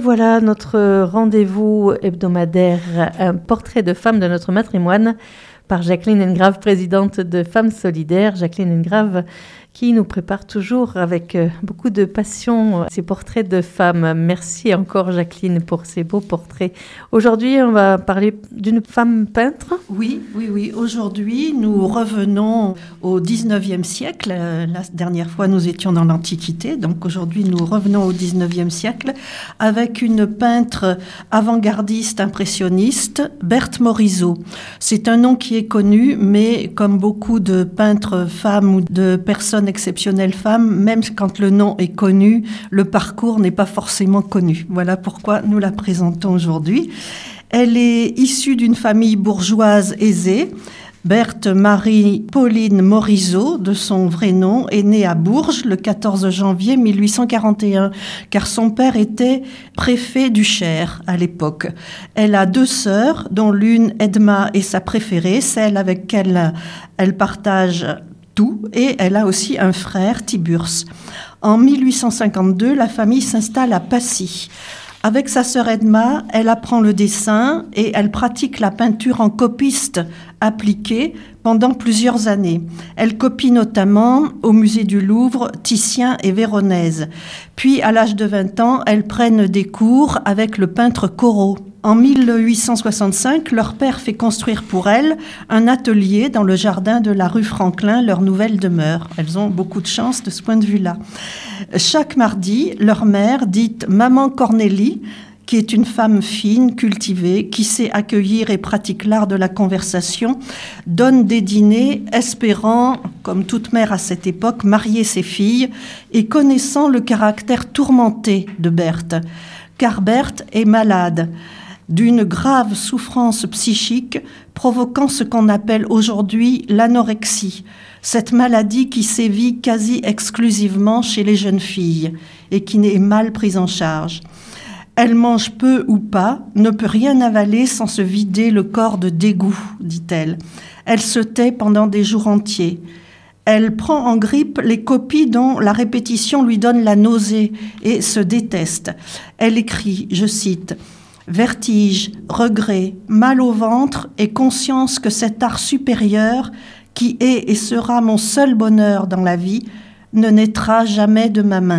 voilà notre rendez-vous hebdomadaire, un portrait de femme de notre matrimoine par Jacqueline Engrave, présidente de Femmes Solidaires. Jacqueline Engrave qui nous prépare toujours avec beaucoup de passion ces portraits de femmes. Merci encore Jacqueline pour ces beaux portraits. Aujourd'hui, on va parler d'une femme peintre. Oui. Aujourd'hui, nous revenons au 19e siècle. La dernière fois, nous étions dans l'Antiquité. Donc aujourd'hui, nous revenons au 19e siècle avec une peintre avant-gardiste impressionniste, Berthe Morisot. C'est un nom qui est connu, mais comme beaucoup de peintres femmes ou de personnes exceptionnelles femmes, même quand le nom est connu, le parcours n'est pas forcément connu. Voilà pourquoi nous la présentons aujourd'hui. Elle est issue d'une famille bourgeoise aisée. Berthe Marie-Pauline Morisot, de son vrai nom, est née à Bourges le 14 janvier 1841, car son père était préfet du Cher à l'époque. Elle a 2 sœurs, dont l'une, Edma, est sa préférée, celle avec laquelle elle partage tout, et elle a aussi un frère, Tiburce. En 1852, la famille s'installe à Passy. Avec sa sœur Edma, elle apprend le dessin et elle pratique la peinture en copiste appliquée pendant plusieurs années. Elle copie notamment au musée du Louvre Titien et Véronèse. Puis, à l'âge de 20 ans, elles prennent des cours avec le peintre Corot. En 1865, leur père fait construire pour elles un atelier dans le jardin de la rue Franklin, leur nouvelle demeure. Elles ont beaucoup de chance de ce point de vue-là. Chaque mardi, leur mère, dite Maman Cornélie, qui est une femme fine, cultivée, qui sait accueillir et pratique l'art de la conversation, donne des dîners espérant, comme toute mère à cette époque, marier ses filles et connaissant le caractère tourmenté de Berthe. Car Berthe est malade d'une grave souffrance psychique provoquant ce qu'on appelle aujourd'hui l'anorexie, cette maladie qui sévit quasi exclusivement chez les jeunes filles et qui est mal prise en charge. Elle mange peu ou pas, ne peut rien avaler sans se vider le corps de dégoût, dit-elle. Elle se tait pendant des jours entiers. Elle prend en grippe les copies dont la répétition lui donne la nausée et se déteste. Elle écrit, je cite, « Vertige, regret, mal au ventre et conscience que cet art supérieur, qui est et sera mon seul bonheur dans la vie, ne naîtra jamais de ma main. »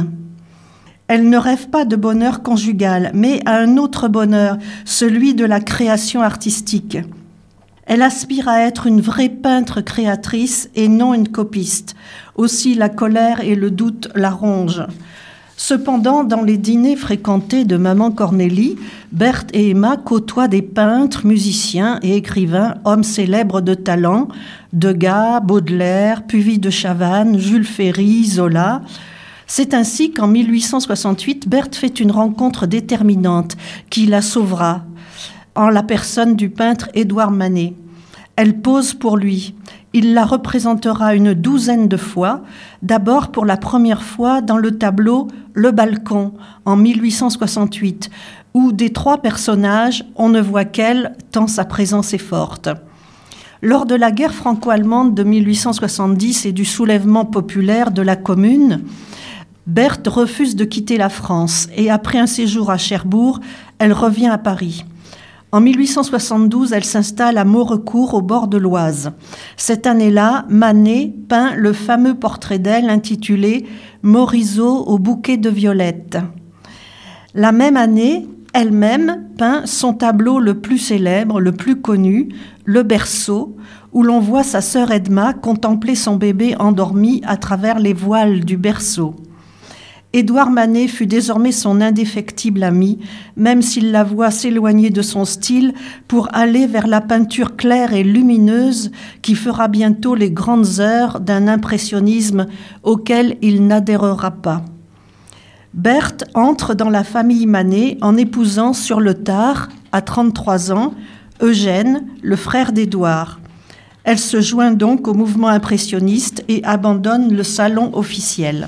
Elle ne rêve pas de bonheur conjugal, mais à un autre bonheur, celui de la création artistique. Elle aspire à être une vraie peintre créatrice et non une copiste. Aussi la colère et le doute la rongent. Cependant, dans les dîners fréquentés de Maman Cornélie, Berthe et Emma côtoient des peintres, musiciens et écrivains, hommes célèbres de talent, Degas, Baudelaire, Puvis de Chavannes, Jules Ferry, Zola. C'est ainsi qu'en 1868, Berthe fait une rencontre déterminante qui la sauvera, en la personne du peintre Édouard Manet. Elle pose pour lui. Il la représentera une 12aine de fois, d'abord pour la première fois dans le tableau Le Balcon, en 1868, où des 3 personnages, on ne voit qu'elle, tant sa présence est forte. Lors de la guerre franco-allemande de 1870 et du soulèvement populaire de la Commune, Berthe refuse de quitter la France et après un séjour à Cherbourg, elle revient à Paris. En 1872, elle s'installe à Maurecourt au bord de l'Oise. Cette année-là, Manet peint le fameux portrait d'elle intitulé « Morisot au bouquet de violettes ». La même année, elle-même peint son tableau le plus célèbre, le plus connu, Le Berceau, où l'on voit sa sœur Edma contempler son bébé endormi à travers les voiles du berceau. Édouard Manet fut désormais son indéfectible ami, même s'il la voit s'éloigner de son style pour aller vers la peinture claire et lumineuse qui fera bientôt les grandes heures d'un impressionnisme auquel il n'adhérera pas. Berthe entre dans la famille Manet en épousant sur le tard, à 33 ans, Eugène, le frère d'Édouard. Elle se joint donc au mouvement impressionniste et abandonne le salon officiel.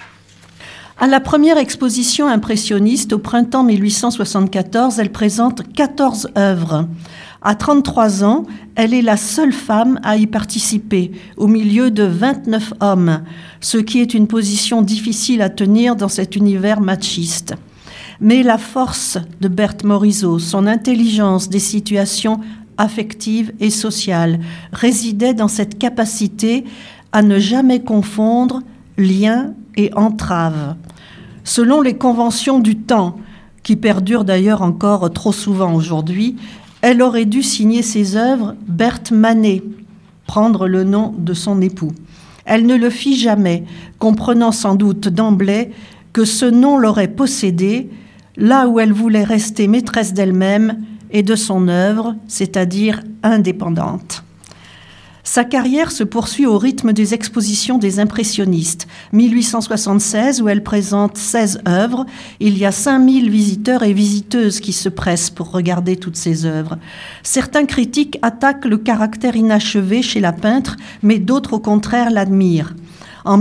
À la première exposition impressionniste au printemps 1874, elle présente 14 œuvres. À 33 ans, elle est la seule femme à y participer, au milieu de 29 hommes, ce qui est une position difficile à tenir dans cet univers machiste. Mais la force de Berthe Morisot, son intelligence des situations affectives et sociales, résidait dans cette capacité à ne jamais confondre lien et entrave. Selon les conventions du temps, qui perdurent d'ailleurs encore trop souvent aujourd'hui, elle aurait dû signer ses œuvres Berthe Manet, prendre le nom de son époux. Elle ne le fit jamais, comprenant sans doute d'emblée que ce nom l'aurait possédée là où elle voulait rester maîtresse d'elle-même et de son œuvre, c'est-à-dire indépendante. Sa carrière se poursuit au rythme des expositions des impressionnistes. 1876, où elle présente 16 œuvres, il y a 5000 visiteurs et visiteuses qui se pressent pour regarder toutes ces œuvres. Certains critiques attaquent le caractère inachevé chez la peintre, mais d'autres au contraire l'admirent. En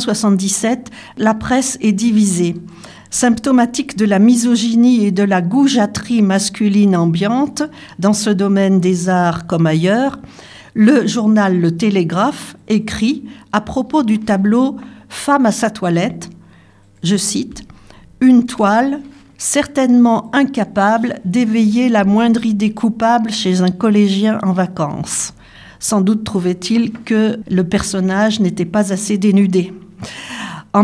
1877, la presse est divisée. Symptomatique de la misogynie et de la goujaterie masculine ambiante, dans ce domaine des arts comme ailleurs, le journal Le Télégraphe écrit à propos du tableau « Femme à sa toilette », je cite, « une toile certainement incapable d'éveiller la moindre idée coupable chez un collégien en vacances. » Sans doute trouvait-il que le personnage n'était pas assez dénudé. En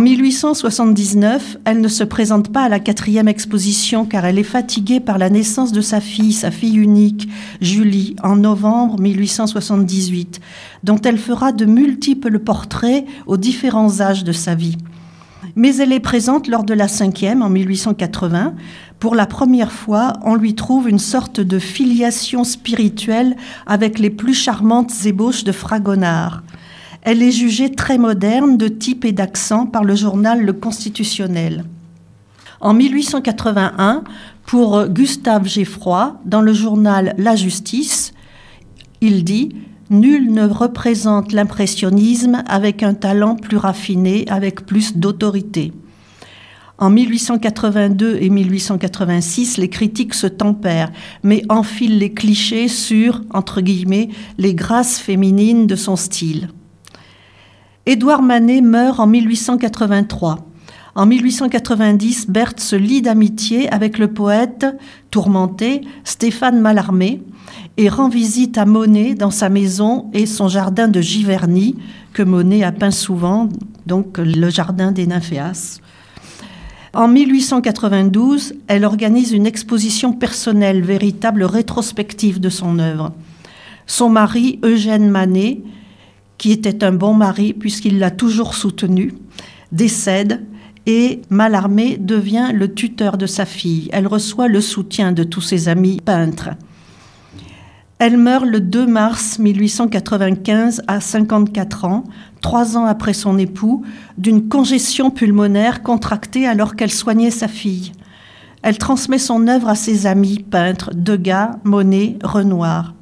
1879, elle ne se présente pas à la 4e exposition car elle est fatiguée par la naissance de sa fille unique, Julie, en novembre 1878, dont elle fera de multiples portraits aux différents âges de sa vie. Mais elle est présente lors de la 5e, en 1880. Pour la première fois, on lui trouve une sorte de filiation spirituelle avec les plus charmantes ébauches de Fragonard. Elle est jugée très moderne, de type et d'accent par le journal Le Constitutionnel. En 1881, pour Gustave Geffroy, dans le journal La Justice, il dit « Nul ne représente l'impressionnisme avec un talent plus raffiné, avec plus d'autorité ». En 1882 et 1886, les critiques se tempèrent, mais enfilent les clichés sur, entre guillemets, les grâces féminines de son style. Édouard Manet meurt en 1883. En 1890, Berthe se lie d'amitié avec le poète tourmenté Stéphane Mallarmé et rend visite à Monet dans sa maison et son jardin de Giverny, que Monet a peint souvent, donc le jardin des Nymphéas. En 1892, elle organise une exposition personnelle, véritable rétrospective de son œuvre. Son mari, Eugène Manet, qui était un bon mari puisqu'il l'a toujours soutenue, décède et Mallarmé devient le tuteur de sa fille. Elle reçoit le soutien de tous ses amis peintres. Elle meurt le 2 mars 1895 à 54 ans, 3 ans après son époux, d'une congestion pulmonaire contractée alors qu'elle soignait sa fille. Elle transmet son œuvre à ses amis peintres Degas, Monet, Renoir.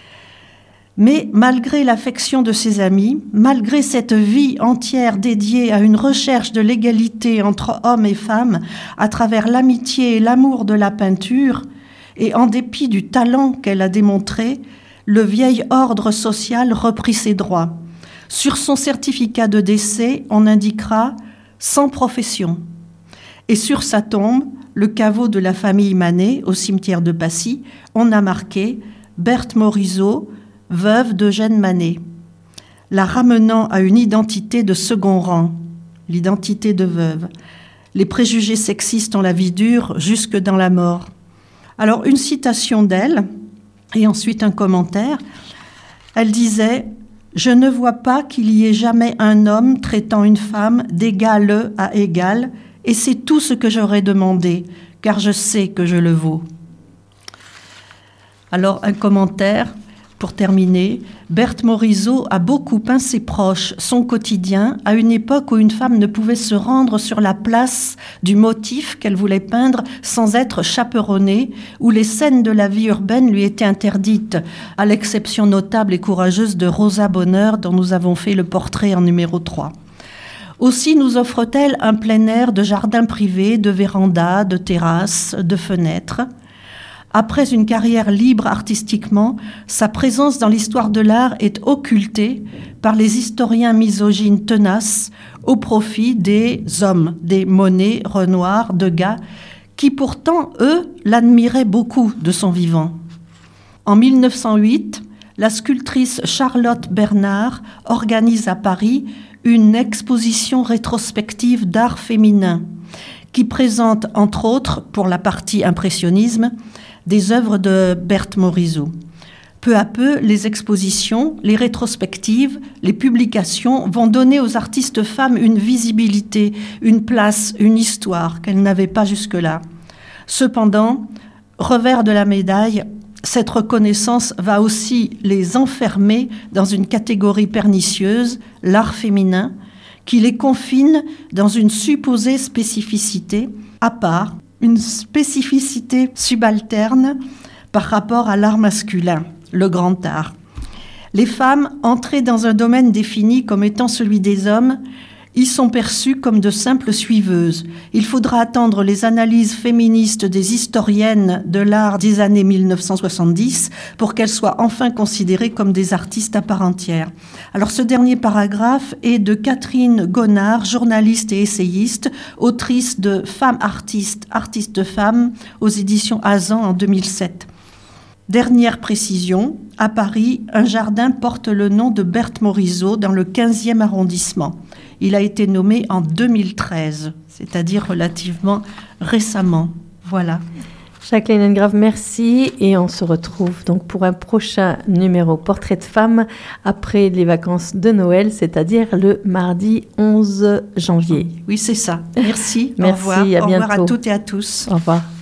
Mais malgré l'affection de ses amis, malgré cette vie entière dédiée à une recherche de l'égalité entre hommes et femmes à travers l'amitié et l'amour de la peinture, et en dépit du talent qu'elle a démontré, le vieil ordre social reprit ses droits. Sur son certificat de décès, on indiquera « sans profession ». Et sur sa tombe, le caveau de la famille Manet, au cimetière de Passy, on a marqué « Berthe Morisot, veuve d'Eugène Manet », la ramenant à une identité de second rang, l'identité de veuve. Les préjugés sexistes ont la vie dure jusque dans la mort. Alors, une citation d'elle, et ensuite un commentaire. Elle disait « Je ne vois pas qu'il y ait jamais un homme traitant une femme d'égal à égal, et c'est tout ce que j'aurais demandé, car je sais que je le vaux. » Alors, un commentaire. Pour terminer, Berthe Morisot a beaucoup peint ses proches, son quotidien, à une époque où une femme ne pouvait se rendre sur la place du motif qu'elle voulait peindre sans être chaperonnée, où les scènes de la vie urbaine lui étaient interdites, à l'exception notable et courageuse de Rosa Bonheur, dont nous avons fait le portrait en numéro 3. Aussi nous offre-t-elle un plein air de jardin privé, de vérandas, de terrasses, de fenêtres. Après une carrière libre artistiquement, sa présence dans l'histoire de l'art est occultée par les historiens misogynes tenaces au profit des hommes, des Monet, Renoir, Degas, qui pourtant, eux, l'admiraient beaucoup de son vivant. En 1908, la sculptrice Charlotte Bernard organise à Paris une exposition rétrospective d'art féminin qui présente, entre autres, pour la partie impressionnisme, des œuvres de Berthe Morisot. Peu à peu, les expositions, les rétrospectives, les publications vont donner aux artistes femmes une visibilité, une place, une histoire qu'elles n'avaient pas jusque-là. Cependant, revers de la médaille, cette reconnaissance va aussi les enfermer dans une catégorie pernicieuse, l'art féminin, qui les confine dans une supposée spécificité à part, une spécificité subalterne par rapport à l'art masculin, le grand art. Les femmes, entrées dans un domaine défini comme étant celui des hommes, y sont perçues comme de simples suiveuses. Il faudra attendre les analyses féministes des historiennes de l'art des années 1970 pour qu'elles soient enfin considérées comme des artistes à part entière. Alors ce dernier paragraphe est de Catherine Gonard, journaliste et essayiste, autrice de Femmes artistes, artistes femmes aux éditions Azan en 2007. Dernière précision, à Paris, un jardin porte le nom de Berthe Morisot dans le 15e arrondissement. Il a été nommé en 2013, c'est-à-dire relativement récemment. Voilà. Jacqueline Engrave, merci. Et on se retrouve donc pour un prochain numéro Portrait de femme après les vacances de Noël, c'est-à-dire le mardi 11 janvier. Oui, c'est ça. Merci. Merci, au revoir. à bientôt. Au revoir à toutes et à tous. Au revoir.